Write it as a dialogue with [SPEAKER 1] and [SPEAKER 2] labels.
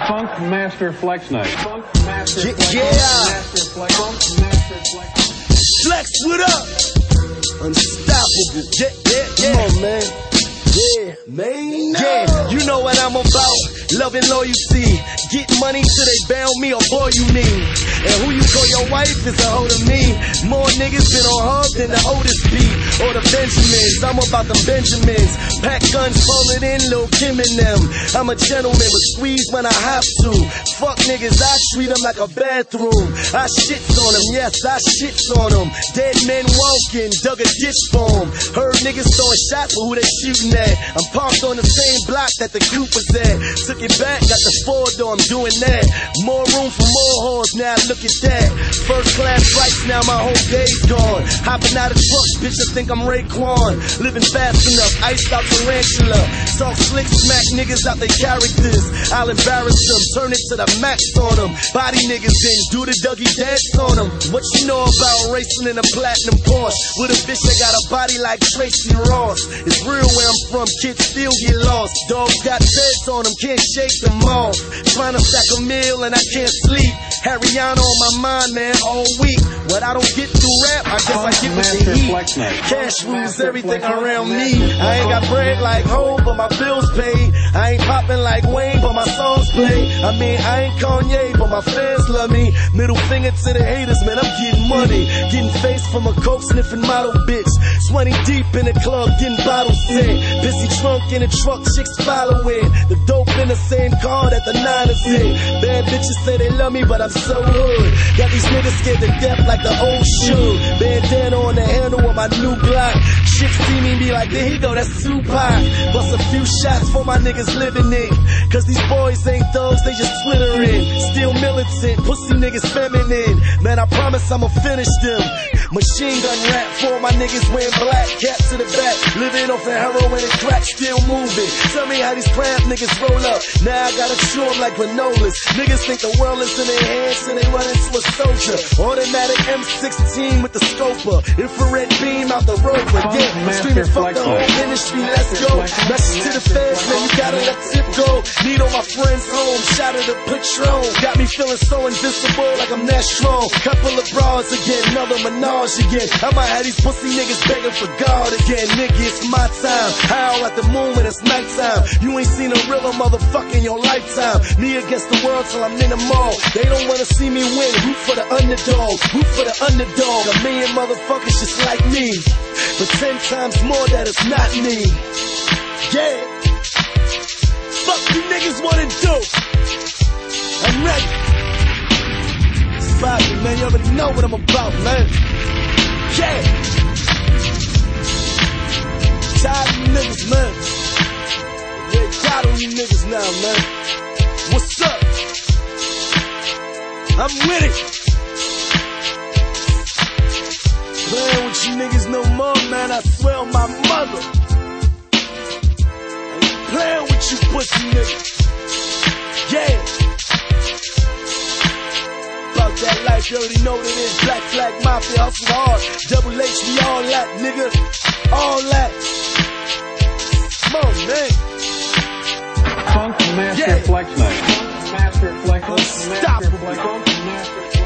[SPEAKER 1] Funk Master Flex Night. Funk Master Flex.
[SPEAKER 2] Master Flex.
[SPEAKER 1] Funk Master Flex.
[SPEAKER 2] Flex, what up? Unstoppable. Come on, man. Yeah, man. Yeah, you know what I'm about. Love and loyalty. Get money till they bail me or boy you need. And who you call your wife is a hoe to me. More niggas been on hub than the oldest beat. Or the Benjamins, I'm about them Benjamins. Pack guns, fold it in, Lil' Kim and them. I'm a gentleman, but squeeze when I have to. Fuck niggas, I treat them like a bathroom. I shits on them, yes, I shits on them. Dead men walking, dug a ditch for them. Heard niggas throwing shots for who they shooting at. I'm parked on the same block that the Cooper's at. Took it back, got the 4-door, I'm doing that. More room for more whores, now look at that. First class flights, now my whole day's gone. Hopping out of trucks, bitch, I think I'm Raekwon. Living fast enough, iced out tarantula. Talk slick, smack niggas out their characters. I'll embarrass them, turn it to the max on them. Body niggas in, do the Dougie dance on them. What you know about racing in a platinum Porsche? With a bitch that got a body like Tracy Ross. It's real where I'm from, kids still get lost. Dogs got feds on them, can't shake them off. Trying to stack a meal and I can't sleep. Harriana on my mind, man, all week. What I don't get through rap, I guess I get with the heat. Cash rules everything around me. I ain't got bread like home, but my bills paid. I ain't popping like Wayne, but my songs play. I mean, I ain't Kanye, but my fans love me. Middle finger to the haters, man, I'm getting money. Getting face from a coke sniffing model bitch. 20 deep in the club, getting bottles in. Pissy trunk in the truck, chicks following. The dope in the same car that the 9ers in. Bad bitches say they love me, but I'm so hood. Got these niggas scared to death like the old shoe. Bandana on the handle of my new Glock. Chicks see me be like, there he go, that's Tupac. Bust a few shots for my niggas living in. Cause these boys ain't thugs, they just twittering. Still militant, pussy niggas feminine. Man, I promise I'ma finish them. Machine gun rap for my niggas wearing black. Cap to the back, living off of heroin and crack, still moving. Tell me how these crap niggas roll up. Now I gotta chew them like granolas. Niggas think the world is in their hands, so they run into a soldier. Automatic M16 with the scoper. Infrared beam out the rover. Yeah, I'm screaming fuck the whole industry, let's go. Message to the feds, man, you gotta let tip go. Need all my friends home, shout at the Patron. Got me feeling so invincible like I'm that strong. Couple of bras again, another menage again. I might have these pussy niggas begging for God again. Nigga, it's my time. Howl at the moon when it's nighttime. You ain't seen a realer motherfucker in your lifetime. Me against the world till I'm in the mall. They don't wanna see me win. Root for the underdog. Root for the underdog. A million motherfuckers just like me, but 10 times more that it's not me. Yeah. Fuck you niggas wanna do. I'm ready. Spot me, man. You already know what I'm about, man. Yeah. Tired of you niggas, man. Yeah, got on you niggas now, man. What's up? I'm with it. Playing with you niggas no more, man. I swear on my mother. I ain't playing with you pussy niggas. Yeah. About that life, you already know what it is. Black Flag Mafia, hustle hard. Double H, we all that, nigga. All that. Come on, man.
[SPEAKER 1] Funk Master Flex Night. Funk Master Flex.
[SPEAKER 2] Unstoppable.
[SPEAKER 1] Funk Master